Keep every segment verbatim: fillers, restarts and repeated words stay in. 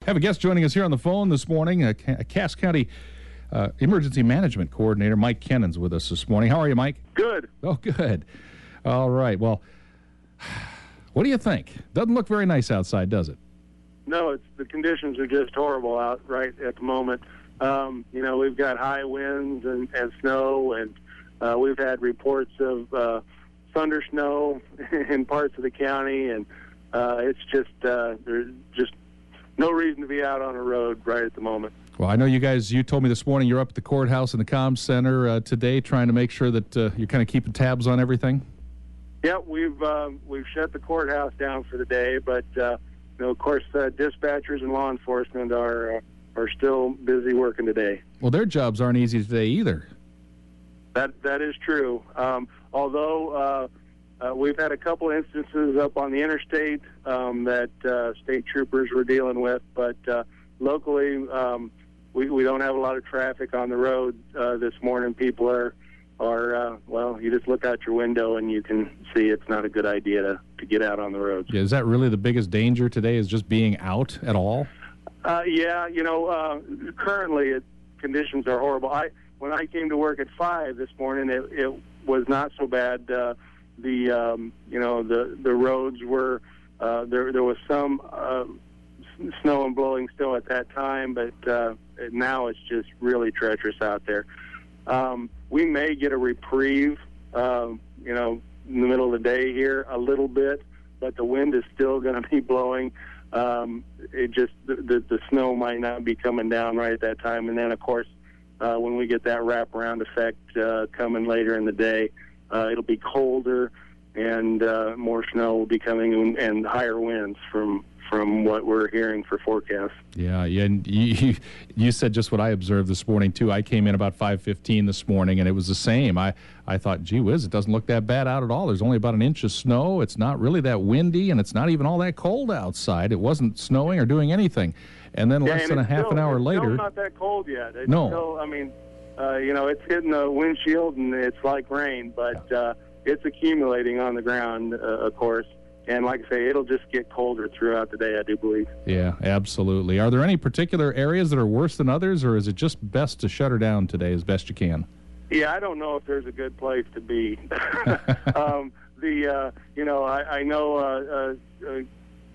have a guest joining us here on the phone this morning, a Cass County uh, Emergency Management Coordinator, Mike Kennon's with us this morning. How are you, Mike? Good. Oh, good. All right. Well, what do you think? Doesn't look very nice outside, does it? No, it's the conditions are just horrible out right at the moment. Um, you know, we've got high winds and, and snow, and uh, we've had reports of uh, thunder snow in parts of the county, and uh, it's just uh, there's just no reason to be out on a road right at the moment. Well, I know you guys, you told me this morning you're up at the courthouse and the comm center uh, today trying to make sure that uh, you're kind of keeping tabs on everything. Yeah, we've uh, we've shut the courthouse down for the day, but uh, you know, of course, uh, dispatchers and law enforcement are uh, are still busy working today. Well, their jobs aren't easy today either. That that is true. Um, although uh, uh, we've had a couple instances up on the interstate um, that uh, state troopers were dealing with, but uh, locally um, we we don't have a lot of traffic on the road uh, this morning. People are. Or, uh, well, you just look out your window and you can see it's not a good idea to, to get out on the roads. Yeah, is that really the biggest danger today, is just being out at all? Uh, yeah, you know, uh, currently it, conditions are horrible. I When I came to work at five this morning, it, it was not so bad. Uh, the, um, you know, the, the roads were, uh, there, there was some uh, snow and blowing still at that time, but uh, now it's just really treacherous out there. Um, we may get a reprieve, uh, you know, in the middle of the day here a little bit, but the wind is still going to be blowing. Um, it just the, the, the snow might not be coming down right at that time. And then, of course, uh, when we get that wraparound effect uh, coming later in the day, uh, it'll be colder and uh, more snow will be coming and, and higher winds from from what we're hearing for forecasts. Yeah, yeah, and you, you said just what I observed this morning, too. I came in about five fifteen this morning, and it was the same. I, I thought, gee whiz, it doesn't look that bad out at all. There's only about an inch of snow. It's not really that windy, and it's not even all that cold outside. It wasn't snowing or doing anything. And then yeah, less and than a half still, an hour it's later... It's still not that cold yet. It's no. Still, I mean, uh, you know, it's hitting the windshield, and it's like rain, but uh, it's accumulating on the ground, uh, of course. And like I say, it'll just get colder throughout the day, I do believe. Yeah, absolutely. Are there any particular areas that are worse than others, or is it just best to shut her down today as best you can? Yeah, I don't know if there's a good place to be. um, the uh, you know, I, I know uh, uh, uh,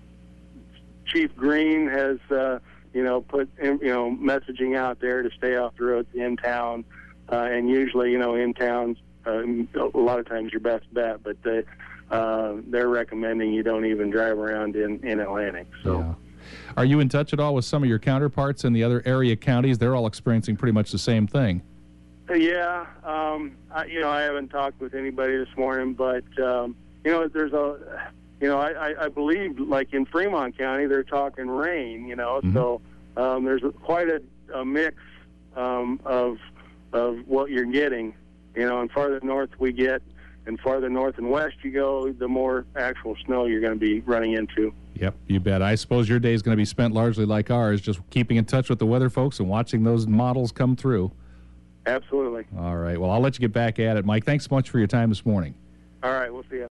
Chief Green has uh, you know put you know messaging out there to stay off the roads in town, uh, and usually you know in towns uh, a lot of times your best bet, but the Uh, they're recommending you don't even drive around in, in Atlantic. So, yeah. Are you in touch at all with some of your counterparts in the other area counties? They're all experiencing pretty much the same thing. Yeah, um, I, you know, I haven't talked with anybody this morning, but um, you know, there's a, you know, I, I, I believe like in Fremont County they're talking rain. You know, mm-hmm. so um, there's a, quite a, a mix um, of of what you're getting. You know, and farther north we get. And farther north and west you go, the more actual snow you're going to be running into. Yep, you bet. I suppose your day is going to be spent largely like ours, just keeping in touch with the weather folks and watching those models come through. Absolutely. All right. Well, I'll let you get back at it, Mike. Thanks so much for your time this morning. All right. We'll see you.